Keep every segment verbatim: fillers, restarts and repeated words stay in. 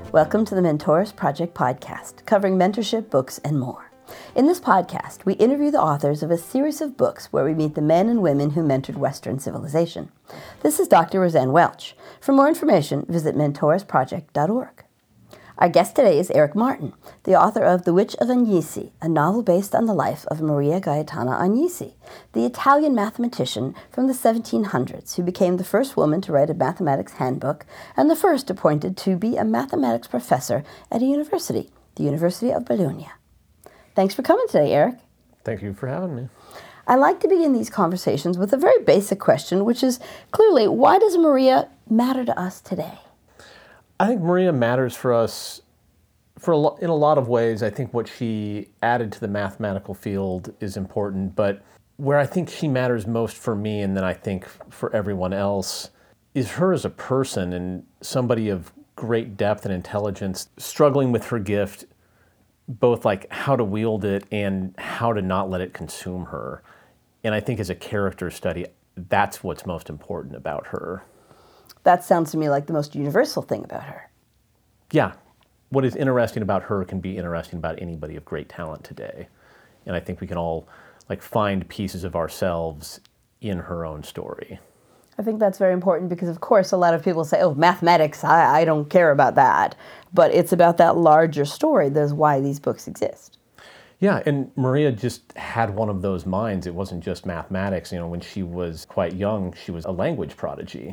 Welcome to the Mentors Project podcast, covering mentorship, books, and more. In this podcast, we interview the authors of a series of books where we meet the men and women who mentored Western civilization. This is Doctor Roseanne Welch. For more information, visit mentors project dot org. Our guest today is Eric Martin, the author of The Witch of Agnesi, a novel based on the life of Maria Gaetana Agnesi, the Italian mathematician from the seventeen hundreds who became the first woman to write a mathematics handbook and the first appointed to be a mathematics professor at a university, the University of Bologna. Thanks for coming today, Eric. Thank you for having me. I like to begin these conversations with a very basic question, which is clearly, why does Maria matter to us today? I think Maria matters for us for a lo- in a lot of ways. I think what she added to the mathematical field is important, but where I think she matters most for me, and then I think for everyone else, is her as a person and somebody of great depth and intelligence, struggling with her gift, both like how to wield it and how to not let it consume her. And I think as a character study, that's what's most important about her. That sounds to me like the most universal thing about her. Yeah. What is interesting about her can be interesting about anybody of great talent today. And I think we can all like find pieces of ourselves in her own story. I think that's very important because, of course, a lot of people say, oh, mathematics, I, I don't care about that. But it's about that larger story. That's why these books exist. Yeah, and Maria just had one of those minds. It wasn't just mathematics. You know, when she was quite young, she was a language prodigy.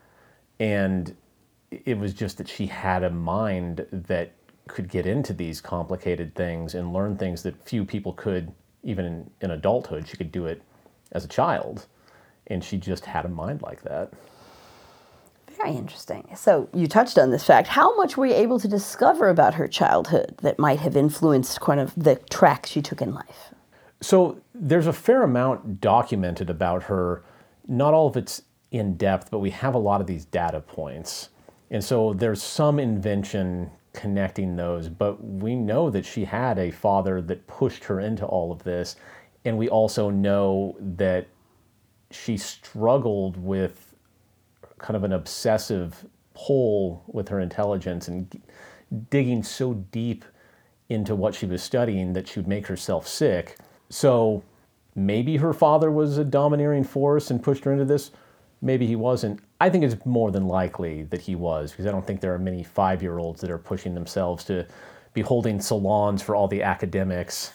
And it was just that she had a mind that could get into these complicated things and learn things that few people could, even in, in adulthood. She could do it as a child. And she just had a mind like that. Very interesting. So you touched on this fact. How much were you able to discover about her childhood that might have influenced kind of the track she took in life? So there's a fair amount documented about her. Not all of it's in depth, but we have a lot of these data points. And so there's some invention connecting those, but we know that she had a father that pushed her into all of this. And we also know that she struggled with kind of an obsessive pull with her intelligence and digging so deep into what she was studying that she would make herself sick. So maybe her father was a domineering force and pushed her into this. Maybe he wasn't. I think it's more than likely that he was, because I don't think there are many five-year-olds that are pushing themselves to be holding salons for all the academics.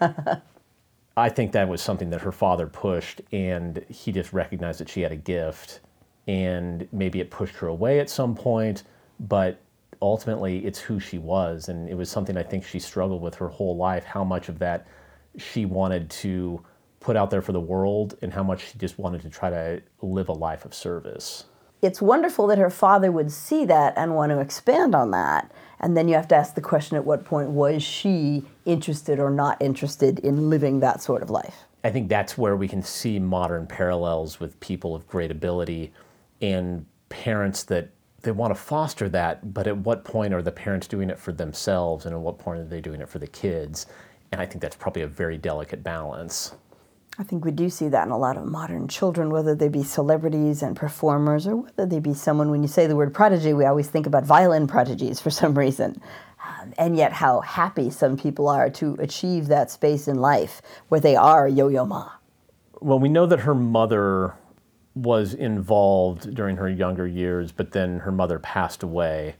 I think that was something that her father pushed, and he just recognized that she had a gift, and maybe it pushed her away at some point, but ultimately it's who she was, and it was something I think she struggled with her whole life, how much of that she wanted to put out there for the world and how much she just wanted to try to live a life of service. It's wonderful that her father would see that and want to expand on that. And then you have to ask the question, at what point was she interested or not interested in living that sort of life? I think that's where we can see modern parallels with people of great ability and parents that they want to foster that, but at what point are the parents doing it for themselves and at what point are they doing it for the kids? And I think that's probably a very delicate balance. I think we do see that in a lot of modern children, whether they be celebrities and performers or whether they be someone, when you say the word prodigy, we always think about violin prodigies for some reason. Um, and yet how happy some people are to achieve that space in life where they are a yo-yo ma. Well, we know that her mother was involved during her younger years, but then her mother passed away.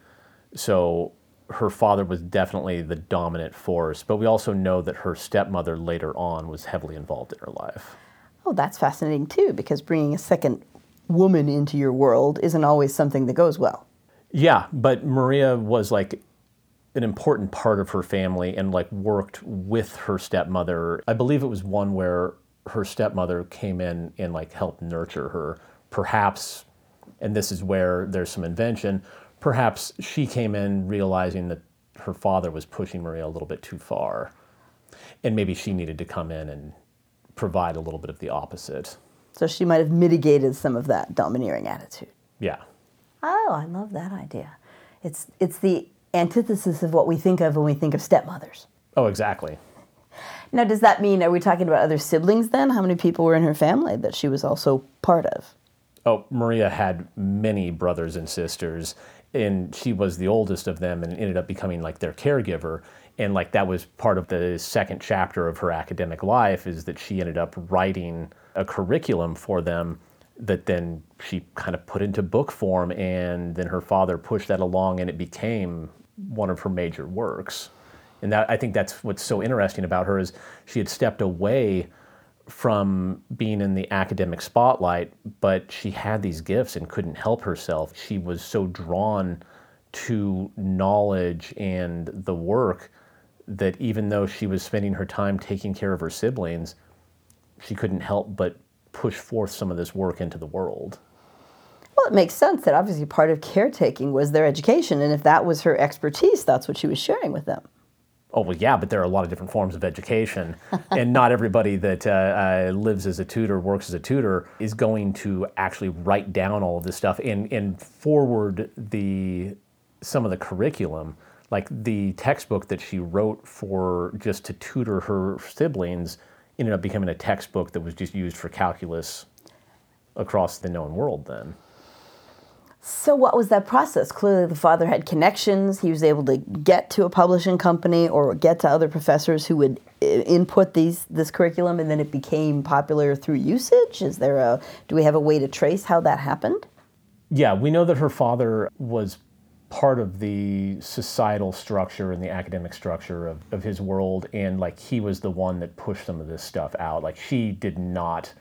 So her father was definitely the dominant force, but we also know that her stepmother later on was heavily involved in her life. Oh, that's fascinating too, because bringing a second woman into your world isn't always something that goes well. Yeah, but Maria was like an important part of her family and like worked with her stepmother. I believe it was one where her stepmother came in and like helped nurture her. Perhaps, and this is where there's some invention, perhaps she came in realizing that her father was pushing Maria a little bit too far. And maybe she needed to come in and provide a little bit of the opposite. So she might have mitigated some of that domineering attitude. Yeah. Oh, I love that idea. It's it's the antithesis of what we think of when we think of stepmothers. Oh, exactly. Now, does that mean, are we talking about other siblings then? How many people were in her family that she was also part of? Oh, Maria had many brothers and sisters, and she was the oldest of them and ended up becoming like their caregiver. And like that was part of the second chapter of her academic life, is that she ended up writing a curriculum for them that then she kind of put into book form, and then her father pushed that along and it became one of her major works. And that, I think that's what's so interesting about her, is she had stepped away from being in the academic spotlight, but she had these gifts and couldn't help herself. She was so drawn to knowledge and the work that even though she was spending her time taking care of her siblings, she couldn't help but push forth some of this work into the world. Well, it makes sense that obviously part of caretaking was their education, and if that was her expertise, that's what she was sharing with them. Oh, well, yeah, but there are a lot of different forms of education, and not everybody that uh, uh, lives as a tutor, works as a tutor, is going to actually write down all of this stuff and, and forward the some of the curriculum. Like the textbook that she wrote for just to tutor her siblings ended up becoming a textbook that was just used for calculus across the known world then. So what was that process? Clearly the father had connections. He was able to get to a publishing company or get to other professors who would input these this curriculum, and then it became popular through usage. Is there a, do we have a way to trace how that happened? Yeah, we know that her father was part of the societal structure and the academic structure of, of his world, and like he was the one that pushed some of this stuff out. Like she did not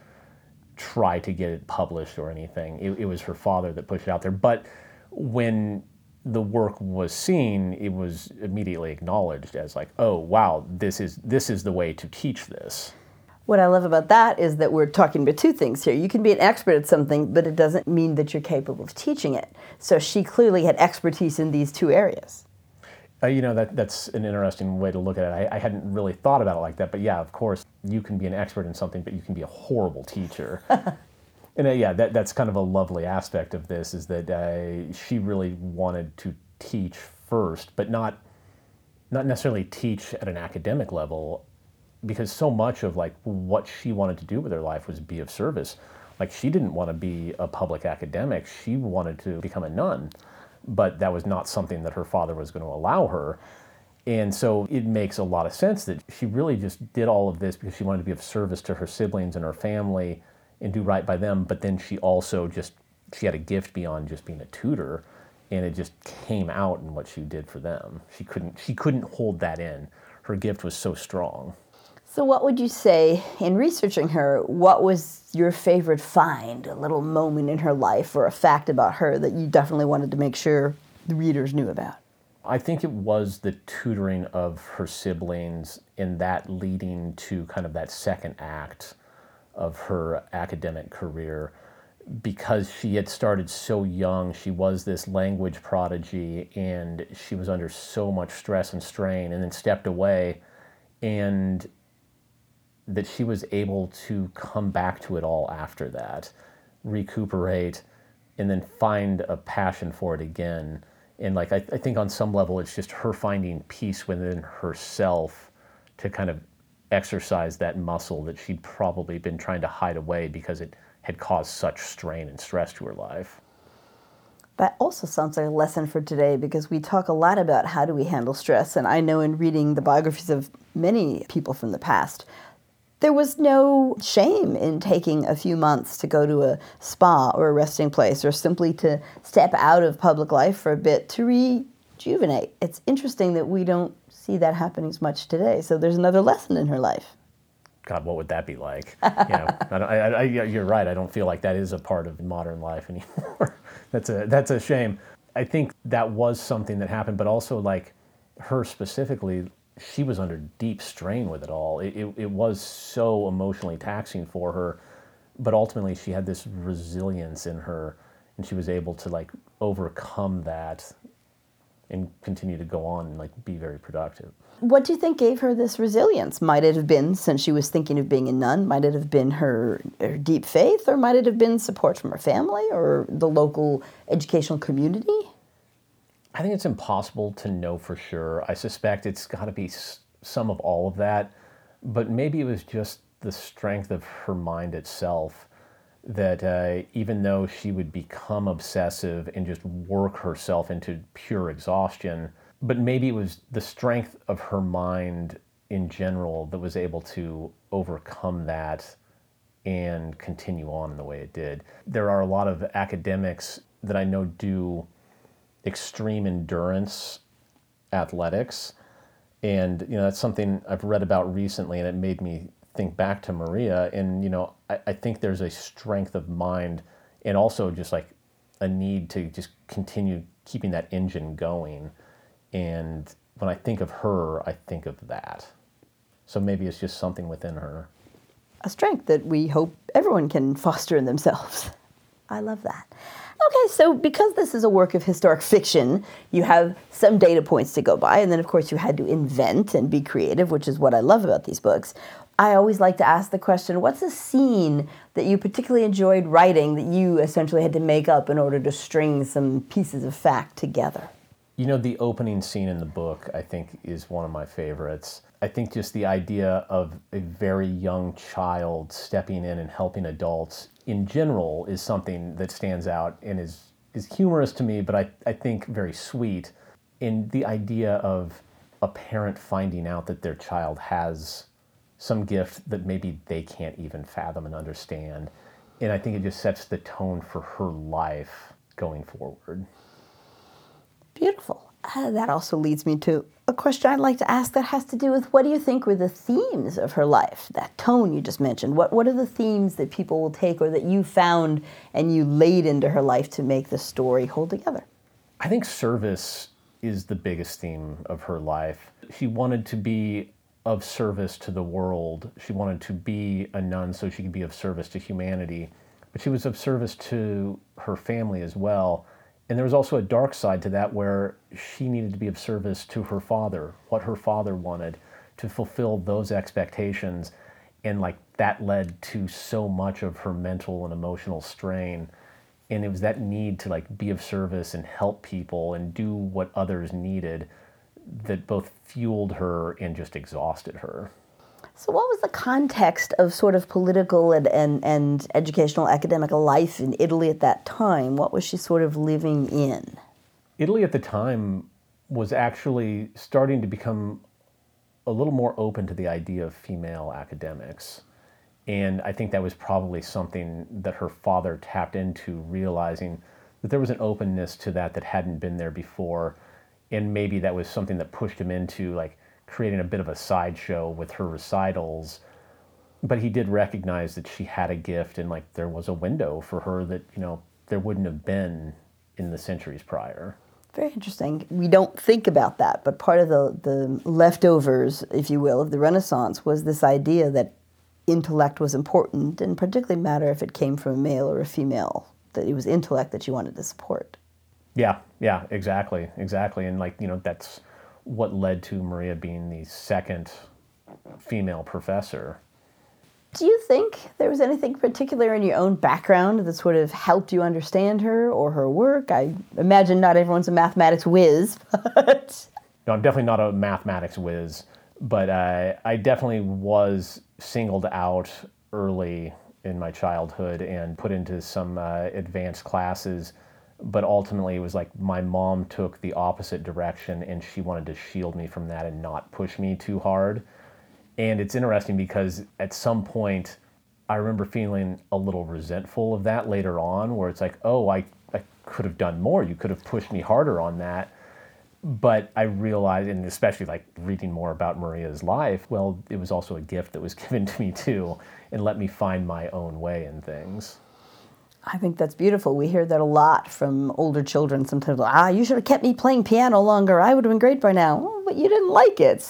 try to get it published or anything. It, it was her father that pushed it out there. But when the work was seen, it was immediately acknowledged as like, oh wow, this is this is the way to teach this. What I love about that is that we're talking about two things here. You can be an expert at something, but it doesn't mean that you're capable of teaching it. So she clearly had expertise in these two areas. Uh, you know, that that's an interesting way to look at it. I, I hadn't really thought about it like that, but yeah, of course, you can be an expert in something, but you can be a horrible teacher. And uh, yeah, that that's kind of a lovely aspect of this, is that uh, she really wanted to teach first, but not not necessarily teach at an academic level, because so much of like what she wanted to do with her life was be of service. Like she didn't want to be a public academic; she wanted to become a nun. But that was not something that her father was going to allow her. And so it makes a lot of sense that she really just did all of this because she wanted to be of service to her siblings and her family and do right by them. But then she also just, she had a gift beyond just being a tutor, and it just came out in what she did for them. She couldn't, she couldn't hold that in. Her gift was so strong. So what would you say, in researching her, what was your favorite find, a little moment in her life or a fact about her that you definitely wanted to make sure the readers knew about? I think it was the tutoring of her siblings, and that leading to kind of that second act of her academic career. Because she had started so young, she was this language prodigy, and she was under so much stress and strain, and then stepped away, and that she was able to come back to it all after that, recuperate, and then find a passion for it again. And like, I, I think on some level, it's just her finding peace within herself to kind of exercise that muscle that she'd probably been trying to hide away because it had caused such strain and stress to her life. That also sounds like a lesson for today, because we talk a lot about how do we handle stress. And I know in reading the biographies of many people from the past, there was no shame in taking a few months to go to a spa or a resting place, or simply to step out of public life for a bit to rejuvenate. It's interesting that we don't see that happening as much today. So there's another lesson in her life. God, what would that be like? You know, I, I, I, you're right. I don't feel like that is a part of modern life anymore. that's a that's a shame. I think that was something that happened, but also like her specifically, she was under deep strain with it all. It, it, it was so emotionally taxing for her, but ultimately she had this resilience in her, and she was able to like overcome that and continue to go on and like be very productive. What do you think gave her this resilience? Might it have been, since she was thinking of being a nun, might it have been her, her deep faith, or might it have been support from her family or the local educational community? I think it's impossible to know for sure. I suspect it's got to be some of all of that, but maybe it was just the strength of her mind itself. that uh, even though she would become obsessive and just work herself into pure exhaustion, but maybe it was the strength of her mind in general that was able to overcome that and continue on in the way it did. There are a lot of academics that I know do extreme endurance athletics, and you know that's something I've read about recently, and it made me think back to Maria. And you know I, I think there's a strength of mind and also just like a need to just continue keeping that engine going. And when I think of her, I think of that. So maybe it's just something within her. A strength that we hope everyone can foster in themselves. I love that. Okay, so because this is a work of historic fiction, you have some data points to go by, and then of course you had to invent and be creative, which is what I love about these books. I always like to ask the question, what's a scene that you particularly enjoyed writing that you essentially had to make up in order to string some pieces of fact together? You know, the opening scene in the book, I think, is one of my favorites. I think just the idea of a very young child stepping in and helping adults in general is something that stands out and is, is humorous to me, but I, I think very sweet. And the idea of a parent finding out that their child has some gift that maybe they can't even fathom and understand. And I think it just sets the tone for her life going forward. Beautiful. Uh, that also leads me to a question I'd like to ask that has to do with what do you think were the themes of her life? That tone you just mentioned. What what are the themes that people will take or that you found and you laid into her life to make the story hold together? I think service is the biggest theme of her life. She wanted to be of service to the world. She wanted to be a nun so she could be of service to humanity. But she was of service to her family as well. And there was also a dark side to that where she needed to be of service to her father, what her father wanted, to fulfill those expectations. And like that led to so much of her mental and emotional strain. And it was that need to like be of service and help people and do what others needed that both fueled her and just exhausted her. So what was the context of sort of political and, and, and educational academic life in Italy at that time? What was she sort of living in? Italy at the time was actually starting to become a little more open to the idea of female academics. And I think that was probably something that her father tapped into, realizing that there was an openness to that that hadn't been there before. And maybe that was something that pushed him into like creating a bit of a sideshow with her recitals. But he did recognize that she had a gift and like there was a window for her that, you know, there wouldn't have been in the centuries prior. Very interesting. We don't think about that, but part of the, the leftovers, if you will, of the Renaissance was this idea that intellect was important, and particularly matter if it came from a male or a female, that it was intellect that you wanted to support. Yeah, yeah, exactly, exactly. And like, you know, that's what led to Maria being the second female professor. Do you think there was anything particular in your own background that sort of helped you understand her or her work? I imagine not everyone's a mathematics whiz, but... No, I'm definitely not a mathematics whiz, but uh, I definitely was singled out early in my childhood and put into some uh, advanced classes. But ultimately, it was like my mom took the opposite direction and she wanted to shield me from that and not push me too hard. And it's interesting because at some point, I remember feeling a little resentful of that later on, where it's like, oh, I, I could have done more. You could have pushed me harder on that. But I realized, and especially like reading more about Maria's life, well, it was also a gift that was given to me too and let me find my own way in things. I think that's beautiful. We hear that a lot from older children sometimes. Like, ah, you should have kept me playing piano longer. I would have been great by now. Oh, but you didn't like it.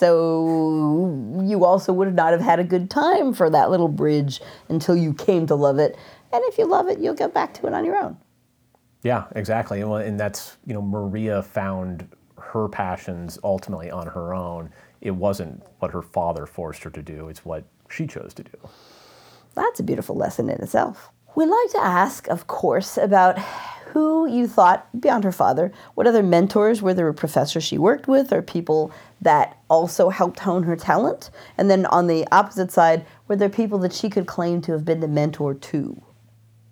So you also would not have had a good time for that little bridge until you came to love it. And if you love it, you'll get back to it on your own. Yeah, exactly. And, and that's, you know, Maria found her passions ultimately on her own. It wasn't what her father forced her to do. It's what she chose to do. That's a beautiful lesson in itself. We'd like to ask, of course, about who you thought, beyond her father, what other mentors, were there a professor she worked with or people that also helped hone her talent? And then on the opposite side, were there people that she could claim to have been the mentor to?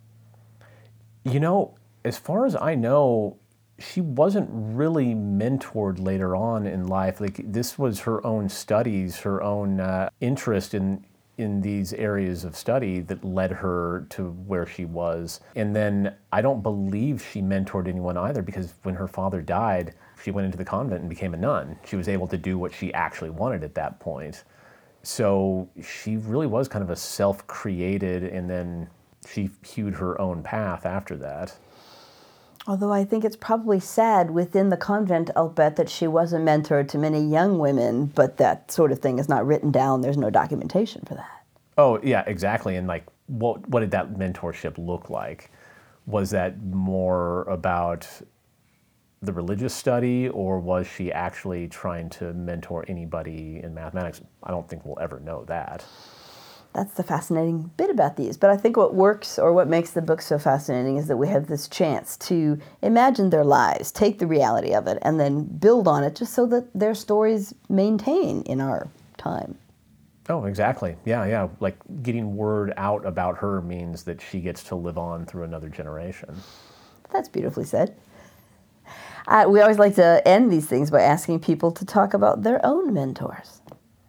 You know, as far as I know, she wasn't really mentored later on in life. Like, this was her own studies, her own uh, interest in in these areas of study that led her to where she was. And then I don't believe she mentored anyone either, because when her father died, she went into the convent and became a nun. She was able to do what she actually wanted at that point. So she really was kind of a self-created, and then she hewed her own path after that. Although I think it's probably sad within the convent, I'll bet, that she was a mentor to many young women, but that sort of thing is not written down. There's no documentation for that. Oh, yeah, exactly. And like, what what did that mentorship look like? Was that more about the religious study, or was she actually trying to mentor anybody in mathematics? I don't think we'll ever know that. That's the fascinating bit about these. But I think what works, or what makes the book so fascinating, is that we have this chance to imagine their lives, take the reality of it, and then build on it, just so that their stories maintain in our time. Oh, exactly. Yeah, yeah. Like, getting word out about her means that she gets to live on through another generation. That's beautifully said. Uh, we always like to end these things by asking people to talk about their own mentors.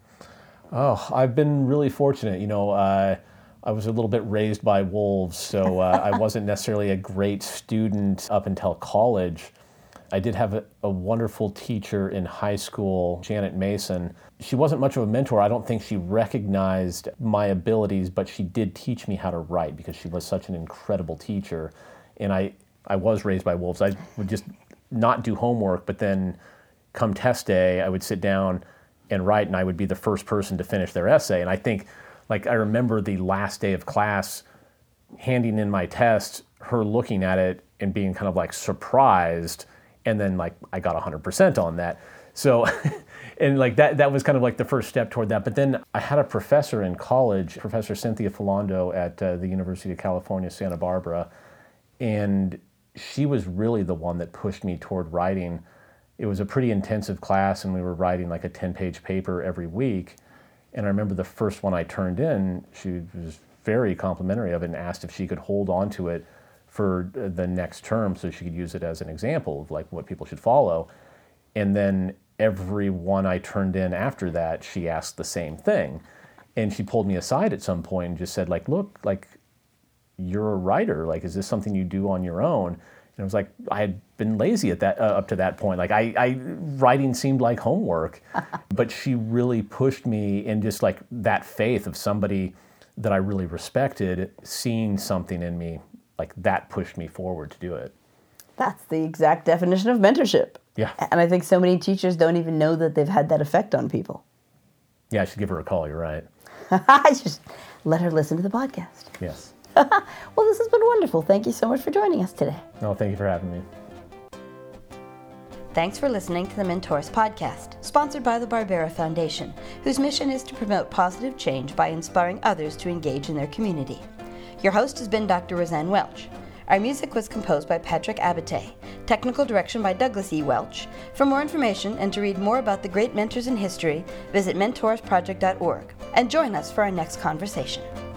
Oh, I've been really fortunate. You know, uh, I was a little bit raised by wolves, so uh, I wasn't necessarily a great student up until college. I did have a, a wonderful teacher in high school, Janet Mason. She wasn't much of a mentor. I don't think she recognized my abilities, but she did teach me how to write, because she was such an incredible teacher. And I, I was raised by wolves. I would just not do homework, but then come test day, I would sit down and write, and I would be the first person to finish their essay. And I think, like, I remember the last day of class, handing in my test, her looking at it and being kind of like surprised, and then like I got one hundred percent on that. So, and like that that was kind of like the first step toward that. But then I had a professor in college, Professor Cynthia Philando at uh, the University of California, Santa Barbara, and she was really the one that pushed me toward writing. It was a pretty intensive class, and we were writing like a ten-page paper every week. And I remember the first one I turned in, she was very complimentary of it and asked if she could hold on to it for the next term so she could use it as an example of like what people should follow. And then every one I turned in after that, she asked the same thing. And she pulled me aside at some point and just said, like, look, like, you're a writer. Like, is this something you do on your own? And I was like, I had been lazy at that uh, up to that point. Like, I, I writing seemed like homework. But she really pushed me, in just like that faith of somebody that I really respected, seeing something in me, like that pushed me forward to do it. That's the exact definition of mentorship. Yeah. And I think so many teachers don't even know that they've had that effect on people. Yeah, I should give her a call. You're right. I just let her listen to the podcast. Yes. Well, this has been wonderful. Thank you so much for joining us today. No, thank you for having me. Thanks for listening to the Mentors Podcast, sponsored by the Barbera Foundation, whose mission is to promote positive change by inspiring others to engage in their community. Your host has been Doctor Roseanne Welch. Our music was composed by Patrick Abate. Technical direction by Douglas E. Welch. For more information and to read more about the great mentors in history, visit mentors project dot org and join us for our next conversation.